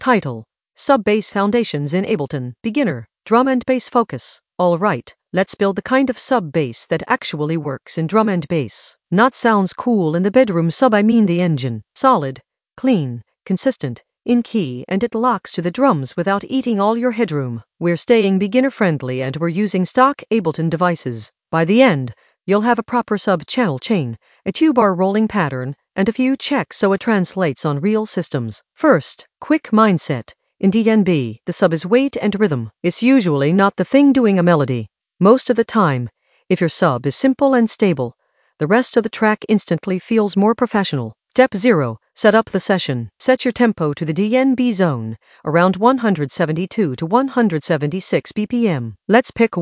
Title: Sub Bass Foundations in Ableton. Beginner, Drum and Bass Focus. Alright, let's build the kind of sub bass that actually works in drum and bass. Not sounds cool in the bedroom sub, I mean the engine. Solid, clean, consistent, in key, and it locks to the drums without eating all your headroom. We're staying beginner friendly and we're using stock Ableton devices. By the end, you'll have a proper sub-channel chain, a 2-bar rolling pattern, and a few checks so it translates on real systems. First, quick mindset. In DnB, the sub is weight and rhythm. It's usually not the thing doing a melody. Most of the time, if your sub is simple and stable, the rest of the track instantly feels more professional. Step 0. Set up the session. Set your tempo to the DnB zone, around 172 to 176 BPM. Let's pick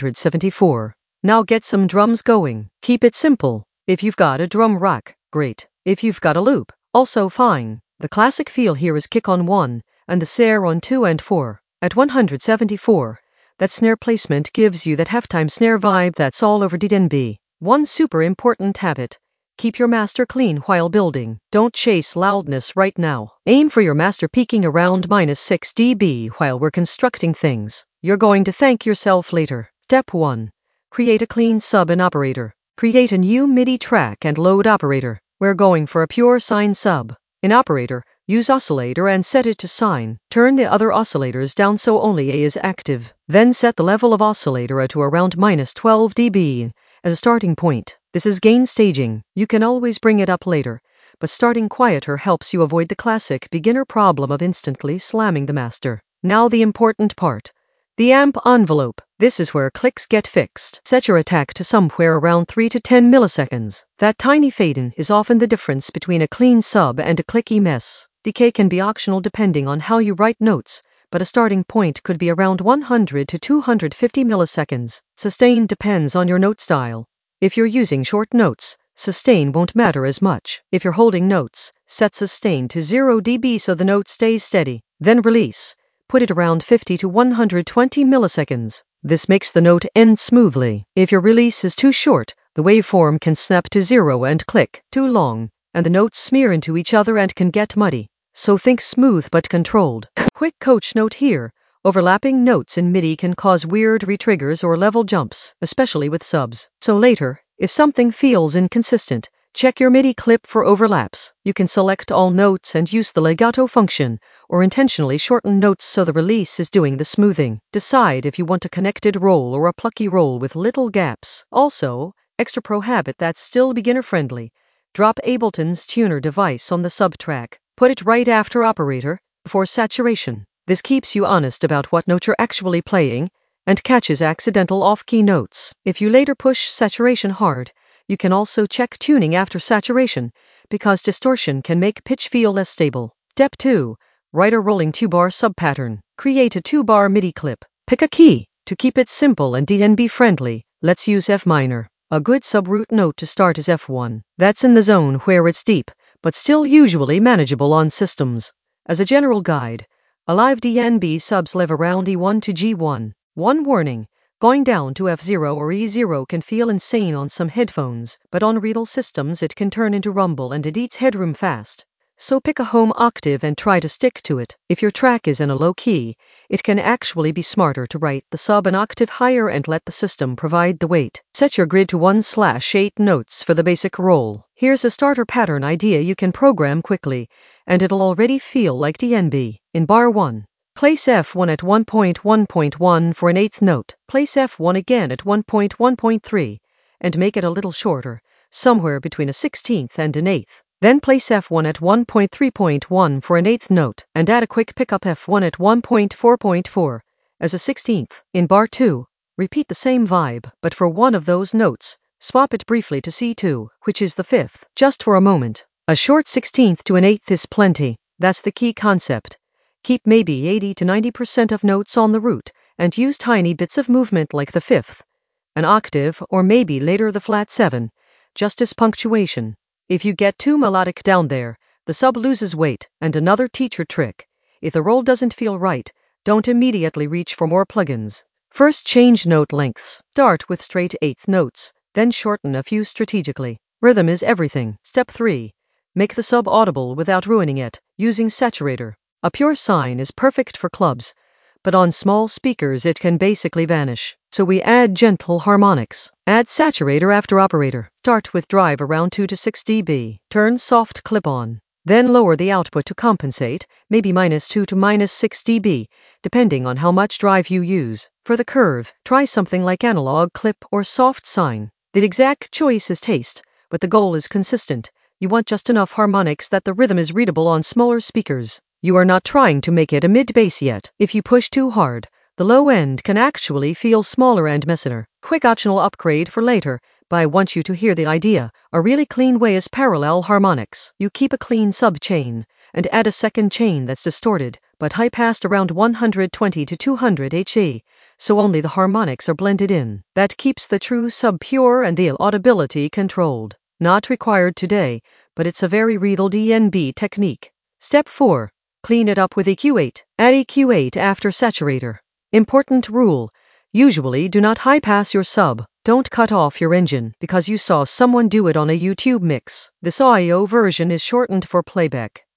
174. Now get some drums going. Keep it simple. If you've got a drum rack, great. If you've got a loop, also fine. The classic feel here is kick on 1, and the snare on 2 and 4. At 174, that snare placement gives you that halftime snare vibe that's all over DnB. One super important habit: keep your master clean while building. Don't chase loudness right now. Aim for your master peaking around -6 dB while we're constructing things. You're going to thank yourself later. Step 1. Create a clean sub in Operator. Create a new MIDI track and load Operator. We're going for a pure sine sub. In Operator, use oscillator and set it to sine. Turn the other oscillators down so only A is active. Then set the level of oscillator to around -12 dB as a starting point. This is gain staging. You can always bring it up later, but starting quieter helps you avoid the classic beginner problem of instantly slamming the master. Now the important part. The amp envelope. This is where clicks get fixed. Set your attack to somewhere around 3 to 10 milliseconds. That tiny fade-in is often the difference between a clean sub and a clicky mess. Decay can be optional depending on how you write notes, but a starting point could be around 100 to 250 milliseconds. Sustain depends on your note style. If you're using short notes, sustain won't matter as much. If you're holding notes, set sustain to 0 dB so the note stays steady. Then release. Put it around 50 to 120 milliseconds. This makes the note end smoothly. If your release is too short, the waveform can snap to 0 and click. Too long, and the notes smear into each other and can get muddy. So think smooth but controlled. Quick coach note here. Overlapping notes in MIDI can cause weird retriggers or level jumps, especially with subs. So later, if something feels inconsistent, check your MIDI clip for overlaps. You can select all notes and use the legato function, or intentionally shorten notes so the release is doing the smoothing. Decide if you want a connected roll or a plucky roll with little gaps. Also, extra pro habit that's still beginner friendly. Drop Ableton's tuner device on the sub track. Put it right after Operator, before saturation. This keeps you honest about what note you're actually playing, and catches accidental off-key notes. If you later push saturation hard, you can also check tuning after saturation, because distortion can make pitch feel less stable. Step 2. Write a rolling 2-bar sub-pattern. Create a 2-bar MIDI clip. Pick a key. To keep it simple and DnB friendly, let's use F minor. A good sub-root note to start is F1. That's in the zone where it's deep, but still usually manageable on systems. As a general guide, a live DnB subs live around E1 to G1. One warning. Going down to F0 or E0 can feel insane on some headphones, but on real systems it can turn into rumble and it eats headroom fast. So pick a home octave and try to stick to it. If your track is in a low key, it can actually be smarter to write the sub an octave higher and let the system provide the weight. Set your grid to 1/8 notes for the basic roll. Here's a starter pattern idea you can program quickly, and it'll already feel like DnB. In bar 1. Place F1 at 1.1.1 for an eighth note. Place F1 again at 1.1.3, and make it a little shorter, somewhere between a 16th and an eighth. Then place F1 at 1.3.1 for an eighth note, and add a quick pickup F1 at 1.4.4 as a 16th. In bar 2, repeat the same vibe, but for one of those notes, swap it briefly to C2, which is the 5th, just for a moment. A short 16th to an eighth is plenty. That's the key concept. Keep maybe 80 to 90% of notes on the root, and use tiny bits of movement like the 5th, an octave, or maybe later the flat 7, just as punctuation. If you get too melodic down there, the sub loses weight. And another teacher trick: if the roll doesn't feel right, don't immediately reach for more plugins. First change note lengths. Start with straight eighth notes, then shorten a few strategically. Rhythm is everything. Step 3. Make the sub audible without ruining it, using saturator. A pure sine is perfect for clubs, but on small speakers it can basically vanish. So we add gentle harmonics. Add saturator after operator. Start with drive around 2 to 6 dB. Turn soft clip on. Then lower the output to compensate, maybe -2 to -6 dB, depending on how much drive you use. For the curve, try something like analog clip or soft sine. The exact choice is taste, but the goal is consistent. You want just enough harmonics that the rhythm is readable on smaller speakers. You are not trying to make it a mid-bass yet. If you push too hard, the low end can actually feel smaller and messier. Quick optional upgrade for later, but I want you to hear the idea. A really clean way is parallel harmonics. You keep a clean sub-chain, and add a second chain that's distorted, but high-passed around 120 to 200 HE, so only the harmonics are blended in. That keeps the true sub pure and the audibility controlled. Not required today, but it's a very real DNB technique. Step 4. Clean it up with EQ8. Add EQ8 after saturator. Important rule. Usually do not high-pass your sub. Don't cut off your engine because you saw someone do it on a YouTube mix. This audio version is shortened for playback.